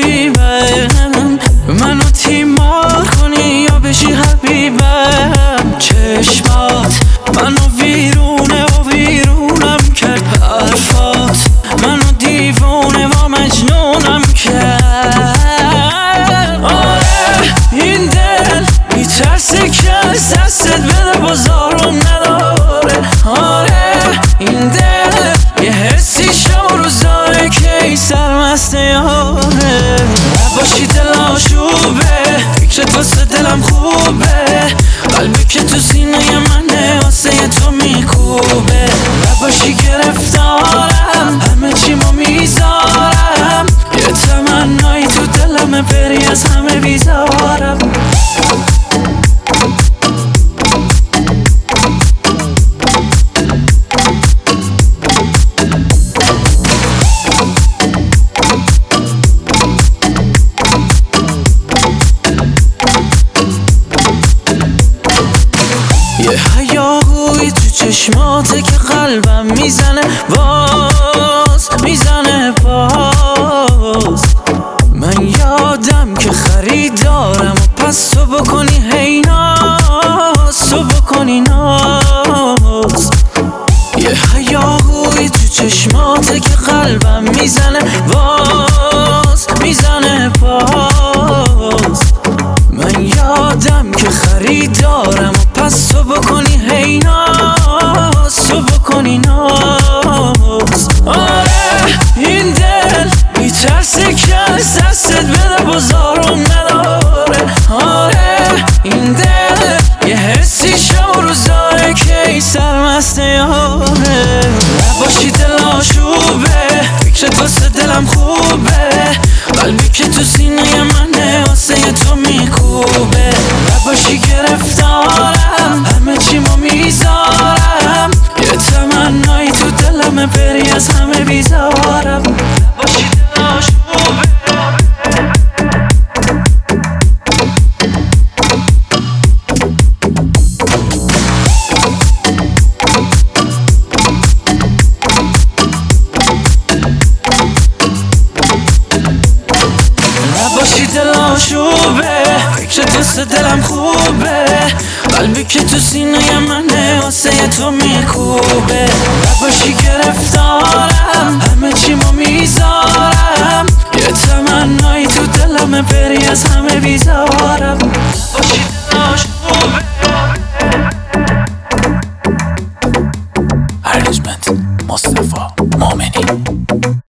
حبیبم، منو تیمار کنی یا بشی حبیبم. چشمات منو ویرونه و ویرونم کرد، حرفات منو دیوونه و مجنونم کرد. آره این دل میترسه که از دستت بده، بازارم نداره. آره این دل یه حسی شب و روز داره که ای سرمست یاره. نباشی دل آشوبه، فکرت واسه دلم خوبه، قلبی که تو سینه منه واسه تو میکوبه. نباشی گرفتارم، همه چیمو میذارم، یه تمنایی تو دلمه بری از همه بیزارم. یه هیاهوی تو چشماته که قلبم میزنه باز، میزنه باز. من یادم که خریدارم و پس تو بکنی هی ناز، تو بکنی ناز. یه هیاهوی تو چشماته که قلبم میزنه باز، میزنه باز. من یادم که خریدارم و پس تو بکنی هی ناز، تو بکنی ناز. آره این دل میترسه که از دستت بده، بازارم نداره. آره این دل یه حسی شب و روز داره که ای سرمست یاره. نباشی دل آشوبه، فکرت واسه دلم خوبه، قلبی که تو سینه منه واسه تو میکوبه. نباشی گرفتارم، همه چیمو میذارم، یه تمنایی تو دلمه بری از همه بیزارم. نباشی دل آشوبه. نباشی دل آشوبه، فکرت واسه دلم خوبه، قلبی که تو سینه منه واسه تو میکوبه. نباشی گرفتارم، همه چیمو میذارم، یه تمنایی تو دلمه بری از همه بیزارم. نباشی دل آشوبه. ارنجمنت مصطفی مومنی.